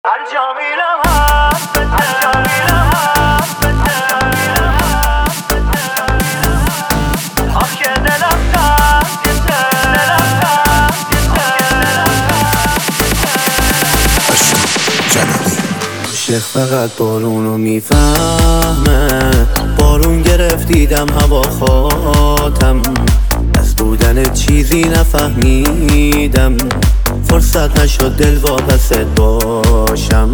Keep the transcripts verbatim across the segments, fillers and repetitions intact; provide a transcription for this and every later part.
هر جا میرم حق بده، هر جا میرم حق بده. آخ که دلم تنگه، دلم تنگه. عاشق فقط بارونو میفهمه، بارون گرفت دیدم هوا خاتم، از بودن چیزی نفهمیدم، فرصت نشد دل واپست باشم.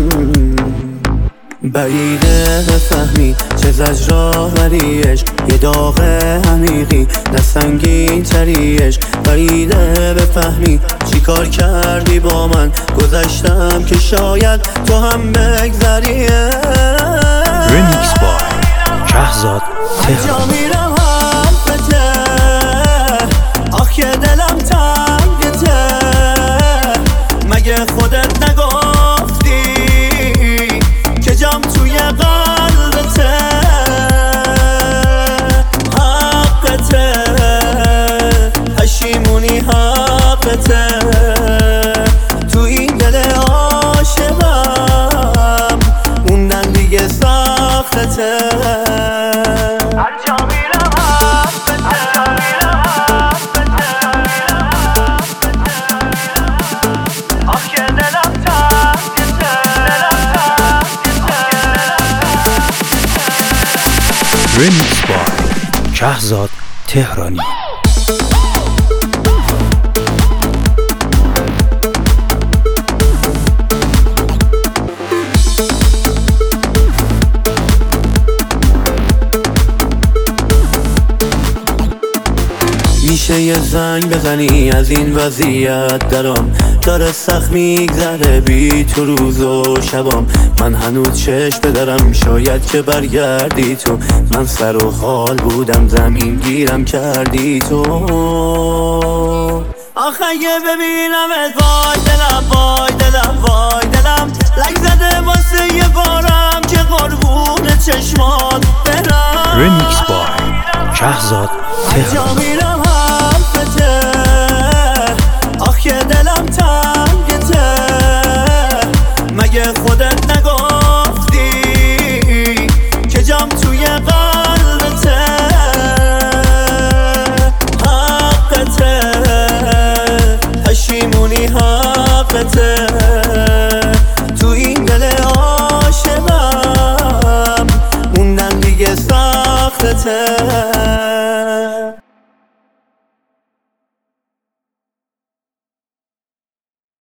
بعیده بفهمی چه زجرآوریش، یه داغ عمیقی نه سنگین تریش. بعیده بفهمی چی کار کردی با من، گذشتم که شاید تو هم بگذری. ریمیکس با شهزاد تهرانی. میرم حرفته، آخ که دلم تنگته، مگه خودت نگفتی که جام توی قلبته. حقته پشیمونی، حقته تو این دل عاشقم موندن دیگه ساختته. هر جا میرم حق بده، هر جا میرم حق بده. آخ که دلم تنگه، دلم تنگه. ریمیکس با شهزاد تهرانی. میشه یه زنگ بزنی از این وضعیت درام، داره سخت میگذره بی تو روز و شبام. من هنوز چشم بدارم شاید که برگردی تو، من سر و حال بودم زمین گیرم کردی تو. آخه اگه ببینمت وای دلم، وای دلم، وای دلم لگ زده واسه یه بارم که قربون چشمات برم. ریمیکس با شهزاد تهرانی. آخ که دلم تنگته، مگه خودت نگفتی که جام توی قلبته. حقته پشیمونی، حقته